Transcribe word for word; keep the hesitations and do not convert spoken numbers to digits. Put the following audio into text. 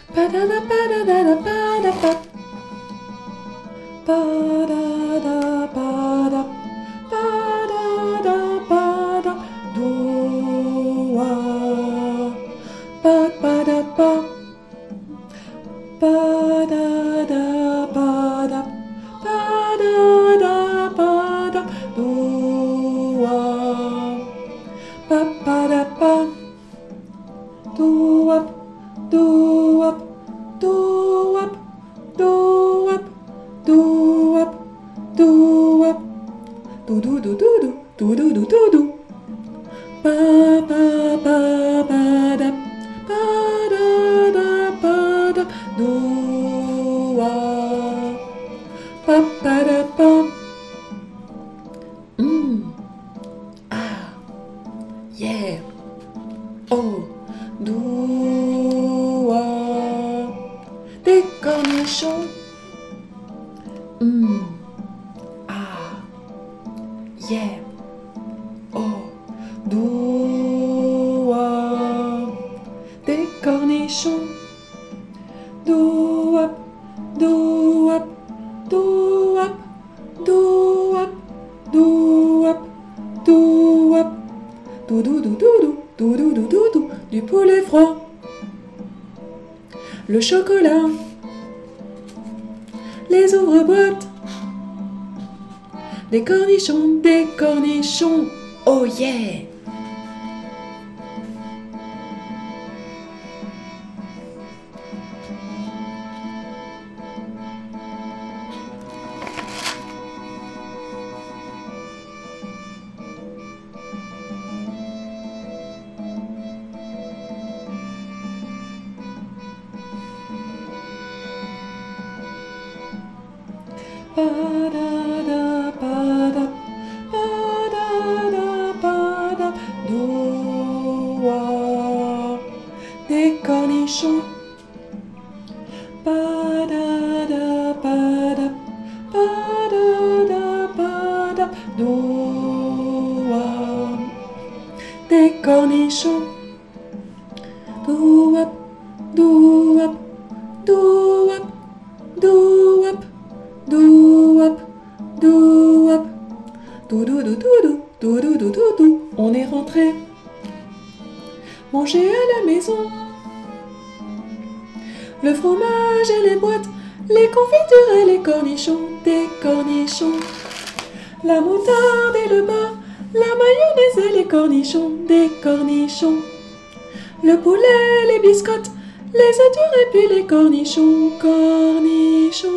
Padada padada pada pa. Padada pada. Padada pada. Doa. Pad pada pa. Padada pada. Padada pada. Doa. Pa pada pa. Do-up, do-up, do-up, do-up, do-up, do-up, do-do-do-do-do, do-do-do-do-do. Pa-pa-pa-pa-da, pa-da-da-pa-da, do-up, pa-pa-da-pa. Mm. Ah. Yeah. Oh. Doua des cornichons. Mm. Ah. Yeah. Oh. Doua des cornichons. Doua, doua, doua, doua, doua, doua, doudou-doudou, doudou-doudou. Du poulet froid, le chocolat, les ouvre-boîtes, des cornichons, des cornichons, oh yeah! Pa-da-da, pa-da, pa-da-da, pa-da, doua des cornichons. Pa-da-da, pa-da, pa-da-da, pa-da, doua des cornichons. Do-up, do-up, do-up, do-up. Do-up, do-up, do-do-do-do-do, do-do-do-do-do. On est rentré manger à la maison. Le fromage et les boîtes, les confitures et les cornichons, des cornichons. La moutarde et le beurre, la mayonnaise et les cornichons, des cornichons. Le poulet, les biscottes, les œufs durs et puis les cornichons, cornichons.